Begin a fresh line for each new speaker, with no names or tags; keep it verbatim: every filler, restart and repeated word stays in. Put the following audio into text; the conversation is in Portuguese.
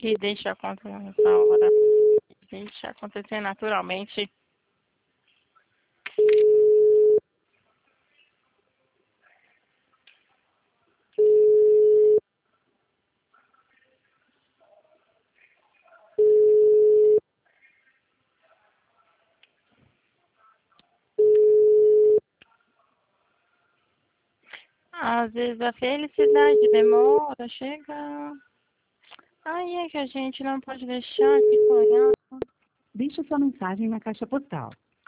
E deixa acontecer nessa hora. Deixa acontecer naturalmente. Às vezes a felicidade demora, chega. Aí é que a gente não pode deixar de sonhar.
Deixe sua mensagem na caixa postal.